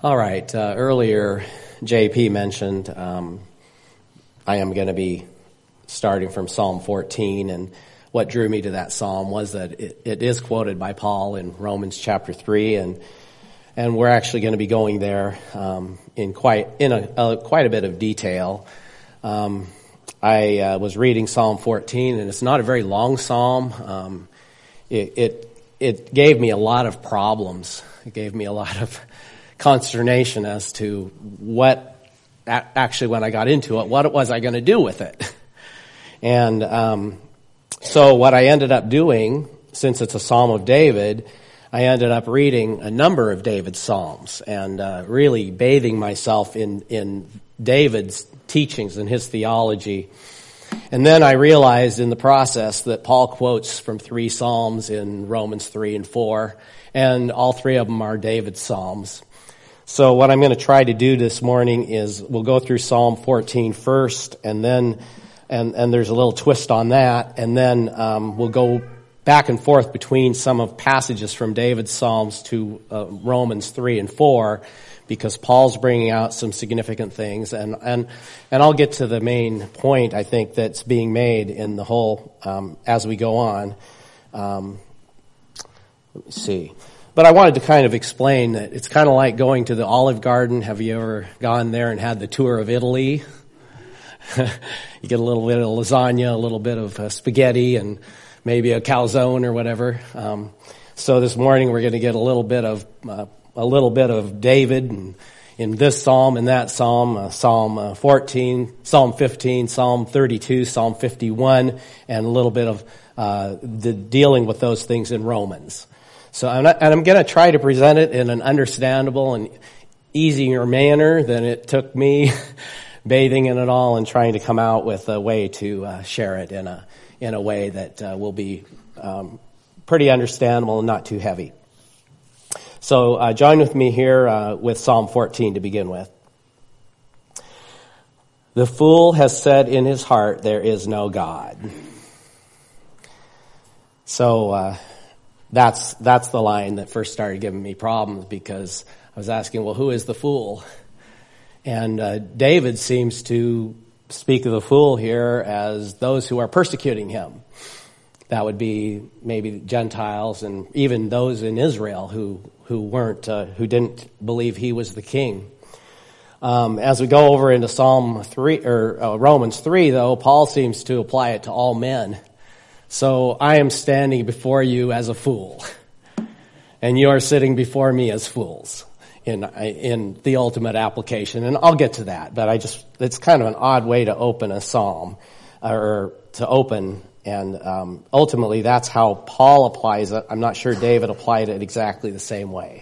All right. Earlier, JP mentioned I am going to be starting from Psalm 14, and what drew me to that psalm was that it is quoted by Paul in Romans chapter 3, and we're actually going to be going there in quite a bit of detail. I was reading Psalm 14, and it's not a very long psalm. It gave me a lot of problems. It gave me a lot of consternation as to what, actually when I got into it, what was I going to do with it. And so what I ended up doing, since it's a Psalm of David, I ended up reading a number of David's Psalms and really bathing myself in David's teachings and his theology. And then I realized in the process that Paul quotes from 3 Psalms in Romans 3 and 4, and all 3 of them are David's Psalms. So what I'm going to try to do this morning is we'll go through Psalm 14 first, and then and there's a little twist on that, and then we'll go back and forth between some of passages from David's Psalms to Romans 3 and 4, because Paul's bringing out some significant things, and I'll get to the main point, I think, that's being made in the whole as we go on. Let me see. But I wanted to kind of explain that it's kind of like going to the Olive Garden. Have you ever gone there and had the tour of Italy? You get a little bit of lasagna, a little bit of spaghetti, and maybe a calzone or whatever. So this morning we're going to get a little bit of David in this psalm and that psalm, Psalm 14, Psalm 15, Psalm 32, Psalm 51, and a little bit of the dealing with those things in Romans. So I'm going to try to present it in an understandable and easier manner than it took me bathing in it all and trying to come out with a way to share it in a way that will be pretty understandable and not too heavy. So join with me here with Psalm 14 to begin with. The fool has said in his heart, there is no God. So that's the line that first started giving me problems, because I was asking, well, who is the fool? And David seems to speak of the fool here as those who are persecuting him. That would be maybe Gentiles and even those in Israel who didn't believe he was the king. As we go over into Psalm 3 or Romans 3, though, Paul seems to apply it to all men. So I am standing before you as a fool, and you are sitting before me as fools in the ultimate application, and I'll get to that. But it's kind of an odd way to open a psalm, or to open. And ultimately, that's how Paul applies it. I'm not sure David applied it exactly the same way.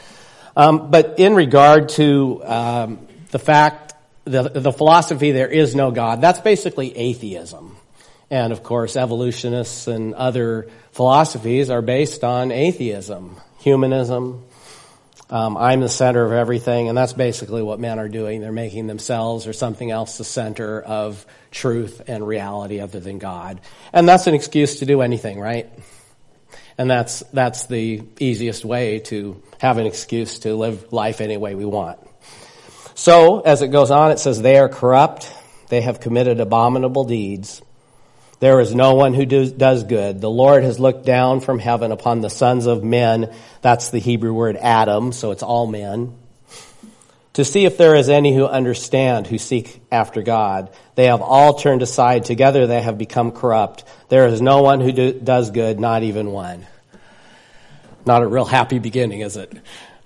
But in regard to the fact, the philosophy there is no God, that's basically atheism. And of course, evolutionists and other philosophies are based on atheism, humanism. I'm the center of everything, and that's basically what men are doing. They're making themselves or something else the center of truth and reality other than God. And that's an excuse to do anything, right? And that's the easiest way to have an excuse to live life any way we want. So, as it goes on, it says, they are corrupt, they have committed abominable deeds. There is no one who does good. The Lord has looked down from heaven upon the sons of men. That's the Hebrew word Adam, so it's all men. To see if there is any who understand, who seek after God. They have all turned aside. Together they have become corrupt. There is no one who does good, not even one. Not a real happy beginning, is it?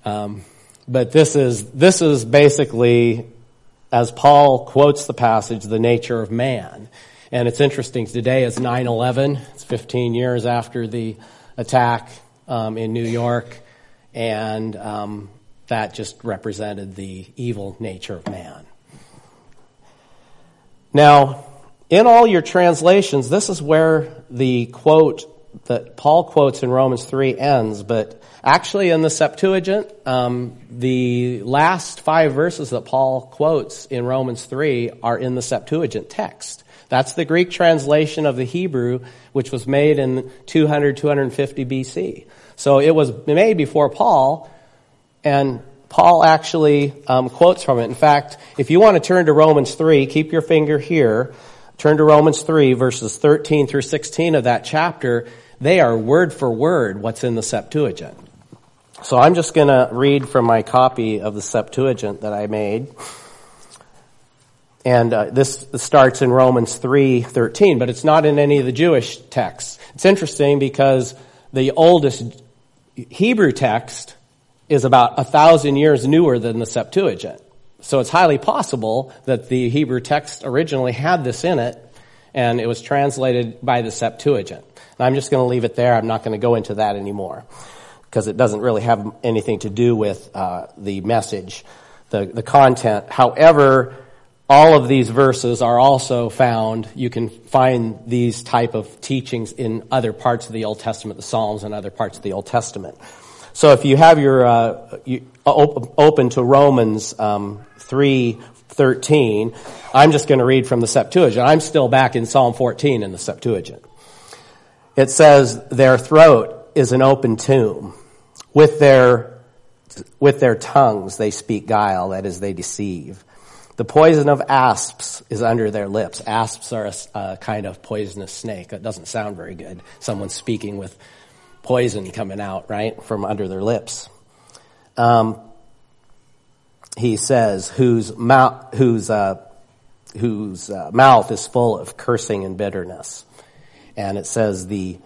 But this is basically, as Paul quotes the passage, the nature of man. And it's interesting, today is 9/11. It's 15 years after the attack in New York, and that just represented the evil nature of man. Now, in all your translations, this is where the quote that Paul quotes in Romans 3 ends, but actually in the Septuagint, the last 5 verses that Paul quotes in Romans 3 are in the Septuagint text. That's the Greek translation of the Hebrew, which was made in 250 BC. So it was made before Paul, and Paul actually quotes from it. In fact, if you want to turn to Romans 3, keep your finger here. Turn to Romans 3, verses 13 through 16 of that chapter. They are word for word what's in the Septuagint. So I'm just going to read from my copy of the Septuagint that I made. And this starts in Romans 3:13, but it's not in any of the Jewish texts. It's interesting because the oldest Hebrew text is about 1,000 years newer than the Septuagint. So it's highly possible that the Hebrew text originally had this in it, and it was translated by the Septuagint. And I'm just going to leave it there. I'm not going to go into that anymore, because it doesn't really have anything to do with the message, the content. However, all of these verses are also found, you can find these type of teachings in other parts of the Old Testament, the Psalms and other parts of the Old Testament. So if you have your open to Romans 3:13, I'm just going to read from the Septuagint. I'm still back in Psalm 14 in the Septuagint. It says, "Their throat is an open tomb. With their tongues they speak guile, that is, they deceive. The poison of asps is under their lips." Asps are a kind of poisonous snake. That doesn't sound very good. Someone speaking with poison coming out, right, from under their lips. He says, whose mouth is full of cursing and bitterness. And it says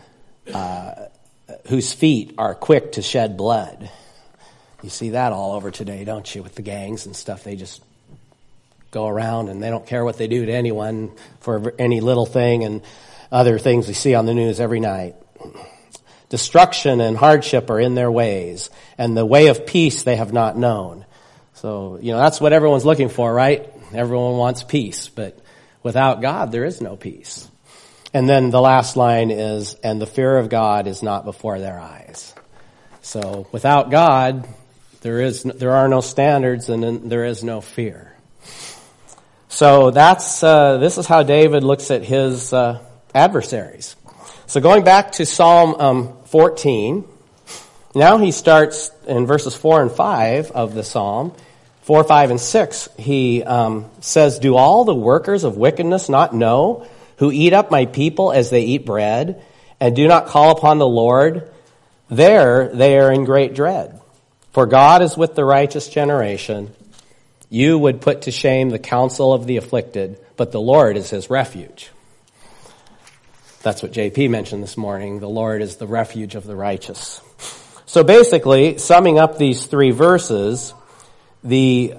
whose feet are quick to shed blood. You see that all over today, don't you, with the gangs and stuff. They just go around and they don't care what they do to anyone for any little thing, and other things we see on the news every night. Destruction and hardship are in their ways, and the way of peace they have not known. So, that's what everyone's looking for, right? Everyone wants peace, but without God, there is no peace. And then the last line is, "And the fear of God is not before their eyes." So without God, there are no standards, and then there is no fear. So this is how David looks at his adversaries. So going back to Psalm 14, now he starts in verses 4 and 5 of the Psalm. 4, 5, and 6, he says, "Do all the workers of wickedness not know, who eat up my people as they eat bread, and do not call upon the Lord? There they are in great dread. For God is with the righteous generation. You would put to shame the counsel of the afflicted, but the Lord is his refuge." That's what JP mentioned this morning. The Lord is the refuge of the righteous. So basically, summing up these three verses, the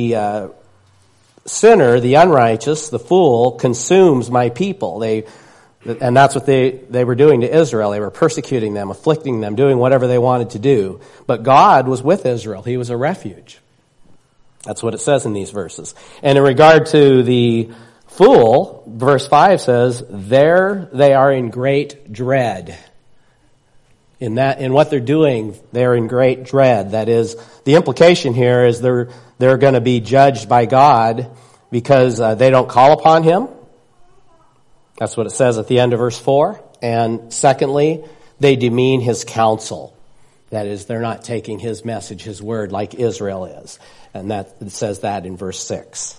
sinner, the unrighteous, the fool, consumes my people. And that's what they were doing to Israel. They were persecuting them, afflicting them, doing whatever they wanted to do. But God was with Israel. He was a refuge. That's what it says in these verses. And in regard to the fool, verse 5 says, "There they are in great dread." In what they're doing, they're in great dread. That is, the implication here is they're going to be judged by God because they don't call upon him. That's what it says at the end of verse 4. And secondly, they demean his counsel. That is, they're not taking his message, his word, like Israel is. And it says that in verse 6.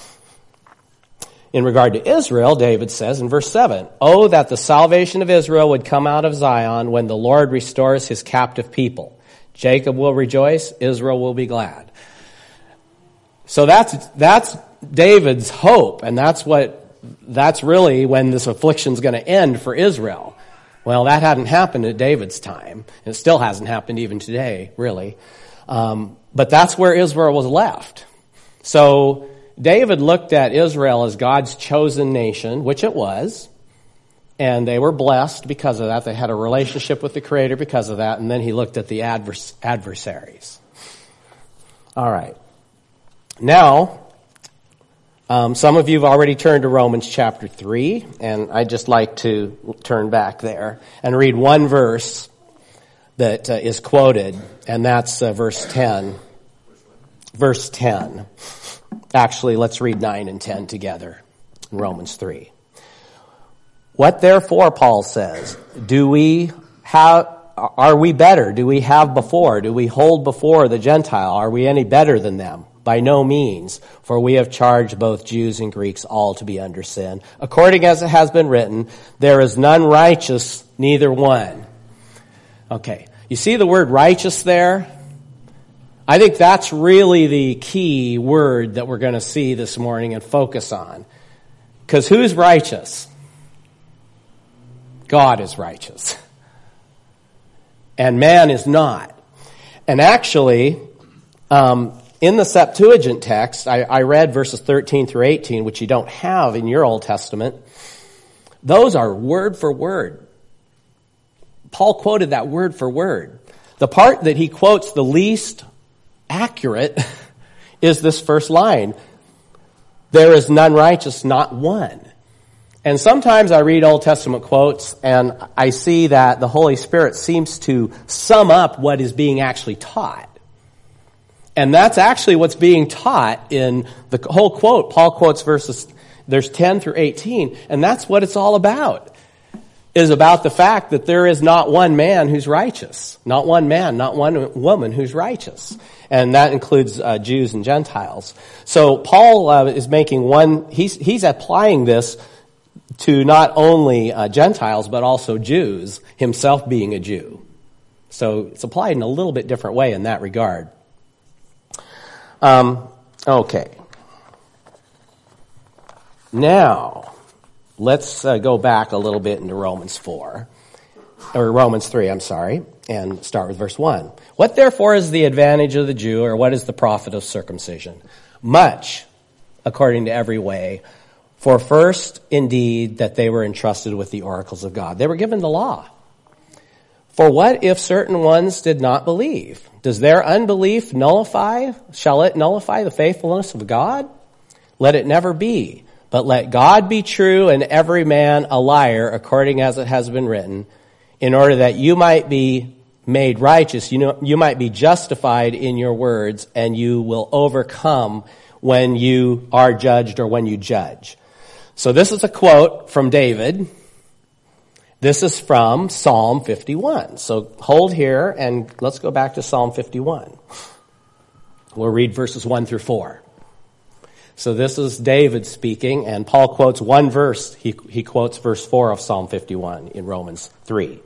In regard to Israel, David says in verse 7, "Oh, that the salvation of Israel would come out of Zion when the Lord restores his captive people. Jacob will rejoice, Israel will be glad." So that's David's hope, and that's really when this affliction's going to end for Israel. Well, that hadn't happened at David's time. It still hasn't happened even today, really. But that's where Israel was left. So David looked at Israel as God's chosen nation, which it was, and they were blessed because of that. They had a relationship with the Creator because of that, and then he looked at the adversaries. All right. Now, some of you have already turned to Romans chapter 3, and I'd just like to turn back there and read one verse that is quoted, and that's verse 10. Verse 10. Actually, let's read 9 and 10 together in Romans 3. "What therefore," Paul says, "do we have are we better? Do we have before? Do we hold before the Gentile? Are we any better than them? By no means, for we have charged both Jews and Greeks all to be under sin. According as it has been written, there is none righteous, neither one. Okay, you see the word righteous there? I think that's really the key word that we're going to see this morning and focus on. Because who's righteous? God is righteous. And man is not. And actually, in the Septuagint text, I read verses 13 through 18, which you don't have in your Old Testament. Those are word for word. Paul quoted that word for word. The part that he quotes the least accurate is this first line. There is none righteous, not one. And sometimes I read Old Testament quotes and I see that the Holy Spirit seems to sum up what is being actually taught. And that's actually what's being taught in the whole quote. Paul quotes verses, there's 10 through 18, and that's what it's all about. Is about the fact that there is not one man who's righteous. Not one man, not one woman who's righteous. And that includes Jews and Gentiles. So Paul is making he's applying this to not only Gentiles, but also Jews, himself being a Jew. So it's applied in a little bit different way in that regard. Okay. Now, let's go back a little bit into Romans 3, and start with verse 1. What therefore is the advantage of the Jew, or what is the profit of circumcision? Much, according to every way. For first, indeed, that they were entrusted with the oracles of God. They were given the law. For what if certain ones did not believe? Does their unbelief shall it nullify the faithfulness of God? Let it never be. But let God be true and every man a liar, according as it has been written, in order that you might be made righteous, you might be justified in your words, and you will overcome when you are judged or when you judge. So this is a quote from David. This is from Psalm 51. So hold here and let's go back to Psalm 51. We'll read verses 1 through 4. So this is David speaking, and Paul quotes one verse. He quotes verse 4 of Psalm 51 in Romans 3. It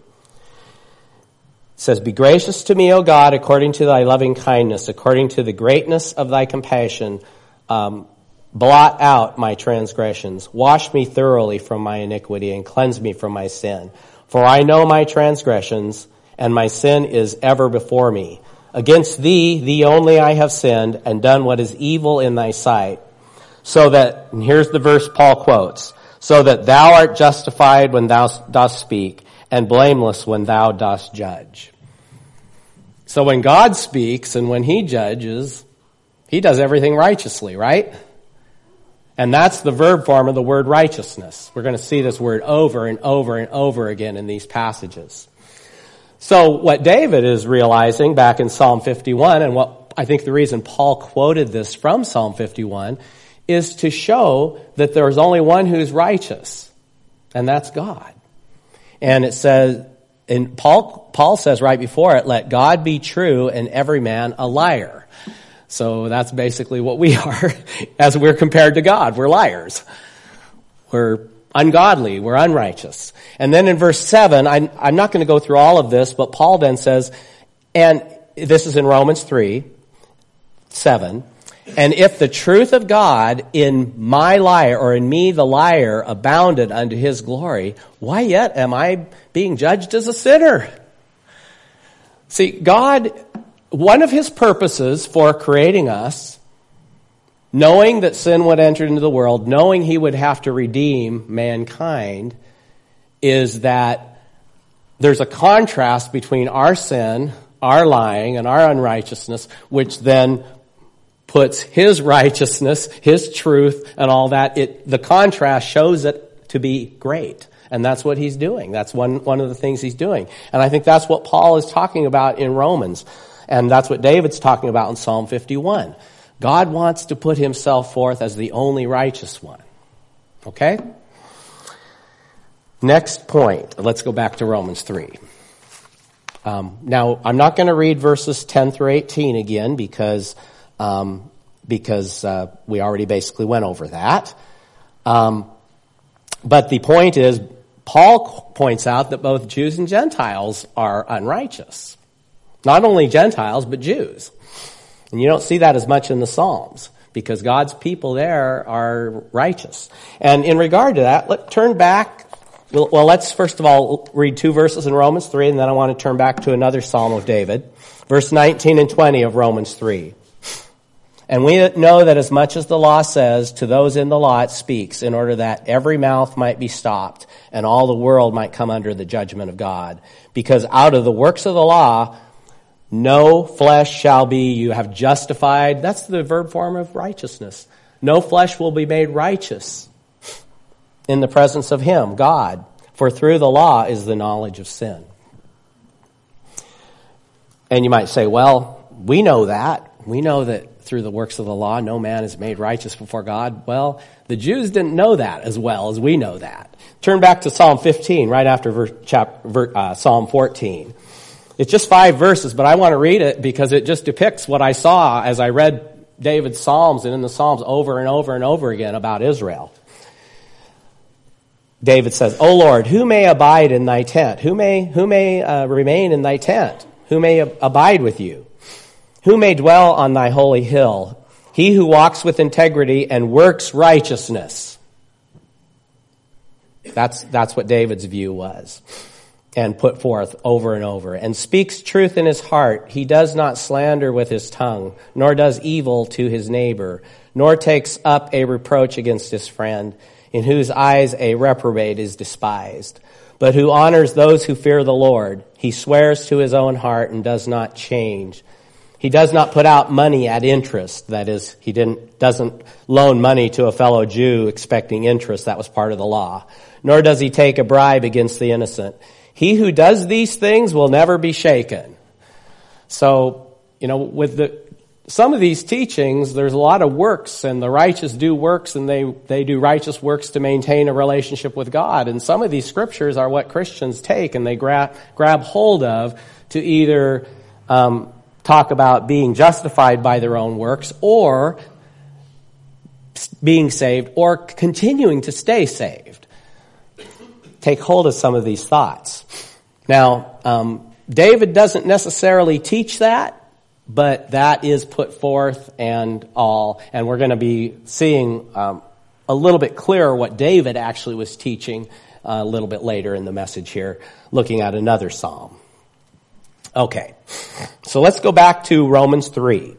says, Be gracious to me, O God, according to thy loving kindness, according to the greatness of thy compassion. Blot out my transgressions. Wash me thoroughly from my iniquity and cleanse me from my sin. For I know my transgressions, and my sin is ever before me. Against thee only I have sinned and done what is evil in thy sight. So that, and here's the verse Paul quotes, so that thou art justified when thou dost speak, and blameless when thou dost judge. So when God speaks and when he judges, he does everything righteously, right? And that's the verb form of the word righteousness. We're going to see this word over and over and over again in these passages. So what David is realizing back in Psalm 51, and what I think the reason Paul quoted this from Psalm 51, is to show that there's only one who's righteous, and that's God. And it says, and Paul says right before it, let God be true and every man a liar. So that's basically what we are as we're compared to God. We're liars. We're ungodly. We're unrighteous. And then in verse 7, I'm not going to go through all of this, but Paul then says, and this is in Romans 3:7, and if the truth of God in my liar, or in me the liar, abounded unto his glory, why yet am I being judged as a sinner? See, God, one of his purposes for creating us, knowing that sin would enter into the world, knowing he would have to redeem mankind, is that there's a contrast between our sin, our lying, and our unrighteousness, which then puts his righteousness, his truth, and all that. The contrast shows it to be great. And that's what he's doing. That's one of the things he's doing. And I think that's what Paul is talking about in Romans. And that's what David's talking about in Psalm 51. God wants to put himself forth as the only righteous one. Okay? Next point. Let's go back to Romans 3. Now, I'm not going to read verses 10 through 18 again because we already basically went over that. But the point is, Paul points out that both Jews and Gentiles are unrighteous. Not only Gentiles, but Jews. And you don't see that as much in the Psalms, because God's people there are righteous. And in regard to that, let's turn back. Well, let's first of all read 2 verses in Romans 3, and then I want to turn back to another Psalm of David. Verse 19 and 20 of Romans 3. And we know that as much as the law says, to those in the law it speaks, in order that every mouth might be stopped, and all the world might come under the judgment of God. Because out of the works of the law, no flesh shall be, you have justified. That's the verb form of righteousness. No flesh will be made righteous in the presence of him, God. For through the law is the knowledge of sin. And you might say, well, we know that. We know that through the works of the law, no man is made righteous before God. Well, the Jews didn't know that as well as we know that. Turn back to Psalm 15, right after Psalm 14. It's just 5 verses, but I want to read it because it just depicts what I saw as I read David's Psalms and in the Psalms over and over and over again about Israel. David says, O Lord, who may abide in thy tent? Who may remain in thy tent? Who may abide with you? Who may dwell on thy holy hill? He who walks with integrity and works righteousness. That's what David's view was, and put forth over and over. And speaks truth in his heart. He does not slander with his tongue, nor does evil to his neighbor, nor takes up a reproach against his friend, in whose eyes a reprobate is despised. But who honors those who fear the Lord. He swears to his own heart and does not change. He does not put out money at interest. That is, he doesn't loan money to a fellow Jew expecting interest. That was part of the law. Nor does he take a bribe against the innocent. He who does these things will never be shaken. So, with some of these teachings, there's a lot of works, and the righteous do works, and they do righteous works to maintain a relationship with God. And some of these scriptures are what Christians take and they grab hold of to either talk about being justified by their own works, or being saved, or continuing to stay saved. Take hold of some of these thoughts. Now, David doesn't necessarily teach that, but that is put forth and we're going to be seeing a little bit clearer what David actually was teaching a little bit later in the message here, looking at another psalm. Okay, so let's go back to Romans 3.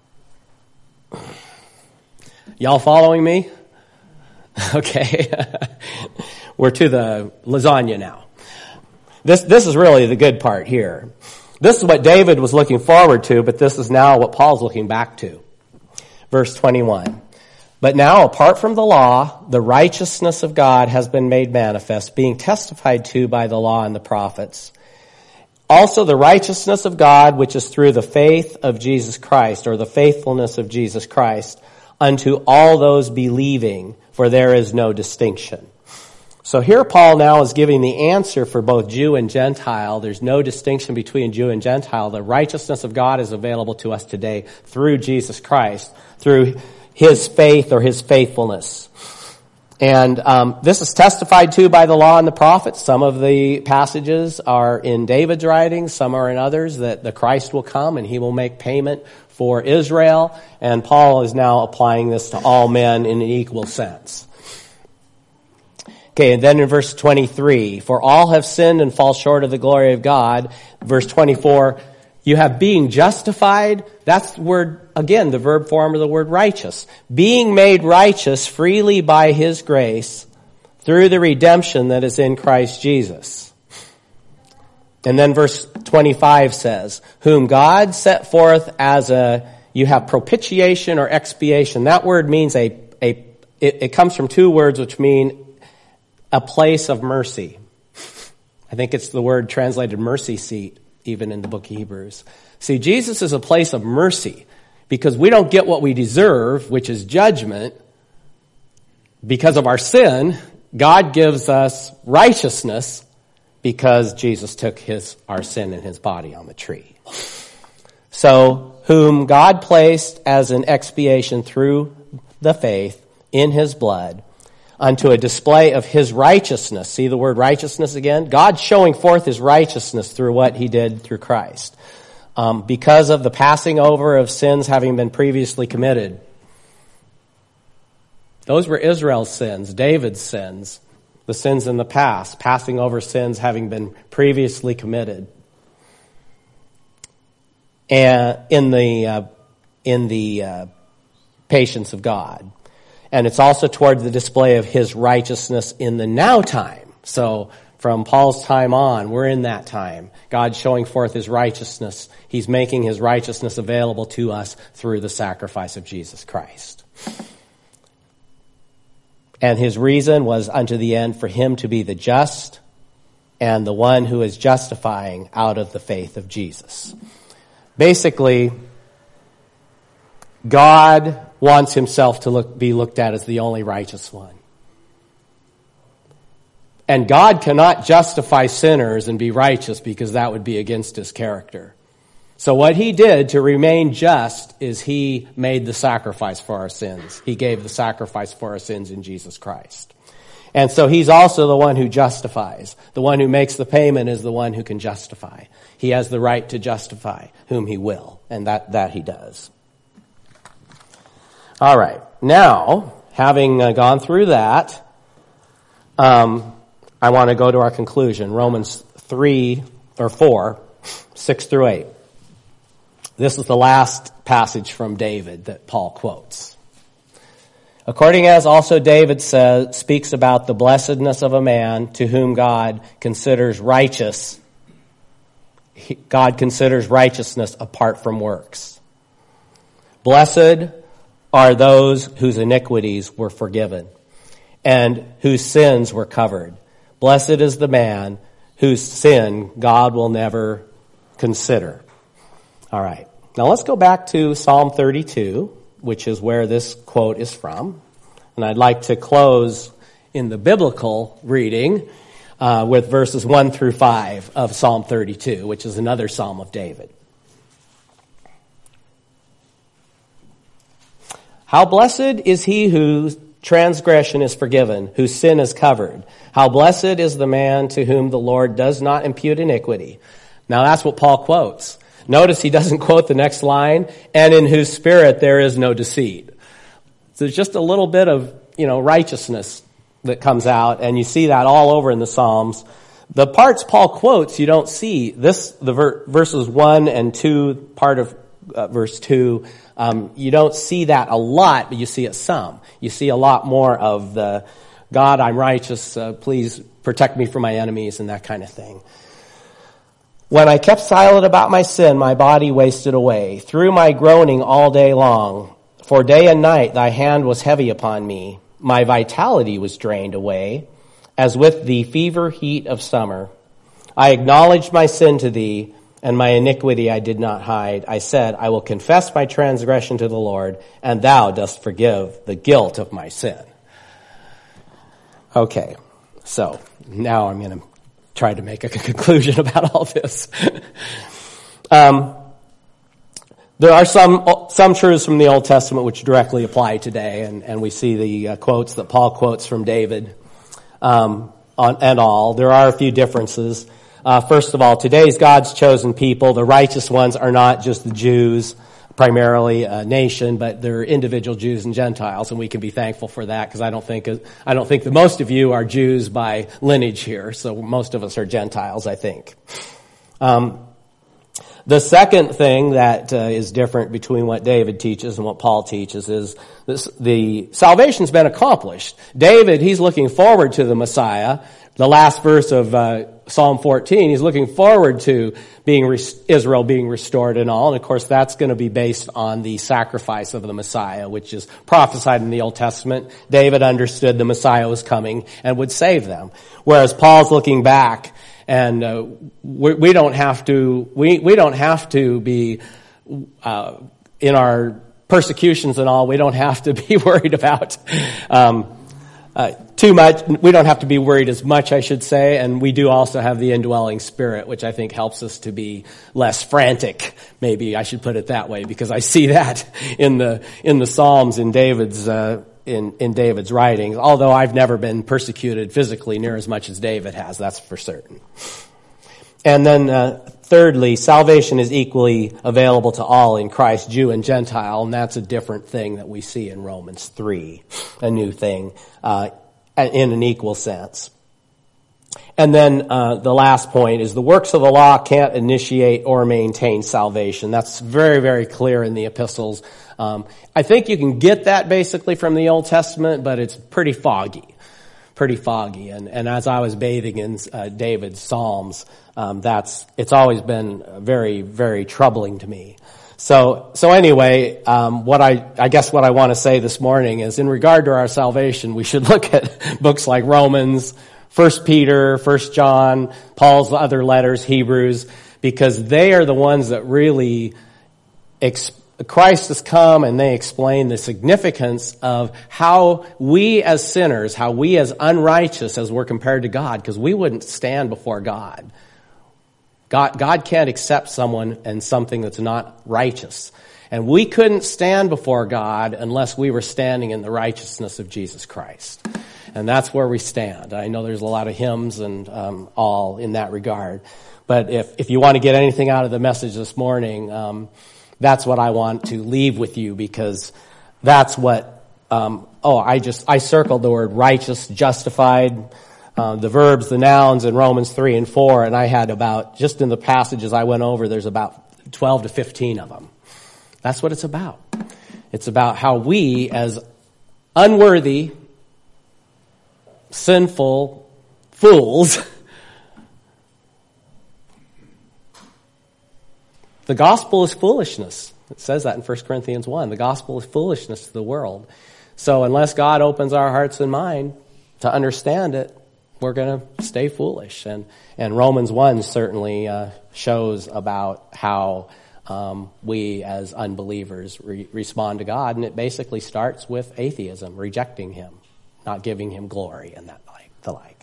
Y'all following me? Okay. We're to the lasagna now. This is really the good part here. This is what David was looking forward to, but this is now what Paul's looking back to. Verse 21. But now, apart from the law, the righteousness of God has been made manifest, being testified to by the law and the prophets. Also the righteousness of God, which is through the faith of Jesus Christ, or the faithfulness of Jesus Christ, unto all those believing, for there is no distinction. So here Paul now is giving the answer for both Jew and Gentile. There's no distinction between Jew and Gentile. The righteousness of God is available to us today through Jesus Christ, through his faith or his faithfulness. And this is testified to by the law and the prophets. Some of the passages are in David's writings, some are in others, that the Christ will come and he will make payment for Israel. And Paul is now applying this to all men in an equal sense. Okay, and then in verse 23, for all have sinned and fall short of the glory of God. Verse 24, you have being justified. That's the word, again, the verb form of the word righteous. Being made righteous freely by his grace through the redemption that is in Christ Jesus. And then verse 25 says, whom God set forth as you have propitiation or expiation. That word means it comes from two words which mean a place of mercy. I think it's the word translated mercy seat, even in the book of Hebrews. See, Jesus is a place of mercy because we don't get what we deserve, which is judgment. Because of our sin, God gives us righteousness because Jesus took our sin in his body on the tree. So, whom God placed as an expiation through the faith in his blood, unto a display of his righteousness. See the word righteousness again? God showing forth his righteousness through what he did through Christ. Because of the passing over of sins having been previously committed. Those were Israel's sins, David's sins, the sins in the past, passing over sins having been previously committed. And in the patience of God. And it's also toward the display of his righteousness in the now time. So from Paul's time on, we're in that time. God's showing forth his righteousness. He's making his righteousness available to us through the sacrifice of Jesus Christ. And his reason was unto the end for him to be the just and the one who is justifying out of the faith of Jesus. Basically, God wants himself to be looked at as the only righteous one. And God cannot justify sinners and be righteous because that would be against his character. So what he did to remain just is he made the sacrifice for our sins. He gave the sacrifice for our sins in Jesus Christ. And so he's also the one who justifies. The one who makes the payment is the one who can justify. He has the right to justify whom he will, and that he does. All right. Now, having gone through that, I want to go to our conclusion, Romans 4, 6 through 8. This is the last passage from David that Paul quotes. According as also David speaks about the blessedness of a man to whom God considers righteous. God considers righteousness apart from works. Blessed are those whose iniquities were forgiven and whose sins were covered. Blessed is the man whose sin God will never consider. All right. Now let's go back to Psalm 32, which is where this quote is from. And I'd like to close in the biblical reading with verses 1 through 5 of Psalm 32, which is another Psalm of David. How blessed is he whose transgression is forgiven, whose sin is covered. How blessed is the man to whom the Lord does not impute iniquity. Now that's what Paul quotes. Notice he doesn't quote the next line, and in whose spirit there is no deceit. So there's just a little bit of, righteousness that comes out, and you see that all over in the Psalms. The parts Paul quotes, you don't see. Verses 1 and 2, part of verse 2, you don't see that a lot, but you see it some. You see a lot more of the, God, I'm righteous, please protect me from my enemies, and that kind of thing. When I kept silent about my sin, my body wasted away, through my groaning all day long. For day and night thy hand was heavy upon me. My vitality was drained away, as with the fever heat of summer. I acknowledged my sin to thee, and my iniquity I did not hide. I said, I will confess my transgression to the Lord, and thou dost forgive the guilt of my sin. Okay, so now I'm going to try to make a conclusion about all this. There are some truths from the Old Testament which directly apply today, and we see the quotes that Paul quotes from David and all. There are a few differences. First of all, today's God's chosen people, the righteous ones, are not just the Jews, primarily a nation, but they're individual Jews and Gentiles, and we can be thankful for that because I don't think that most of you are Jews by lineage here, so most of us are Gentiles, I think. The second thing that is different between what David teaches and what Paul teaches is the salvation's been accomplished. David, he's looking forward to the Messiah. The last verse of Psalm 14, he's looking forward to Israel being restored and all. And of course, that's going to be based on the sacrifice of the Messiah, which is prophesied in the Old Testament. David understood the Messiah was coming and would save them. Whereas Paul's looking back, and we don't have to be in our persecutions and all. We don't have to be worried about too much. We don't have to be worried as much, I should say. And we do also have the indwelling Spirit, which I think helps us to be less frantic. Maybe I should put it that way, because I see that in the Psalms, in David's in David's writings. Although I've never been persecuted physically near as much as David has, that's for certain. And then thirdly, salvation is equally available to all in Christ, Jew and Gentile, and that's a different thing that we see in Romans 3, a new thing, in an equal sense. And then the last point is the works of the law can't initiate or maintain salvation. That's very, very clear in the epistles. I think you can get that basically from the Old Testament, but it's pretty foggy. And as I was bathing in David's Psalms, it's always been very, very troubling to me. So anyway, what I guess what I want to say this morning is, in regard to our salvation, we should look at books like Romans, 1 Peter, 1 John, Paul's other letters, Hebrews, because they are the ones that really Christ has come and they explain the significance of how we as sinners, how we as unrighteous as we're compared to God, because we wouldn't stand before God. God can't accept someone and something that's not righteous. And we couldn't stand before God unless we were standing in the righteousness of Jesus Christ. And that's where we stand. I know there's a lot of hymns and all in that regard. But if you want to get anything out of the message this morning, that's what I want to leave with you, because that's what, I circled the word righteous, justified, the verbs, the nouns in Romans 3 and 4, and I had about, just in the passages I went over, there's about 12 to 15 of them. That's what it's about. It's about how we, as unworthy, sinful fools, the gospel is foolishness. It says that in 1 Corinthians 1. The gospel is foolishness to the world. So unless God opens our hearts and mind to understand it, we're going to stay foolish. And Romans 1 certainly shows about how we as unbelievers respond to God. And it basically starts with atheism, rejecting him, not giving him glory and the like.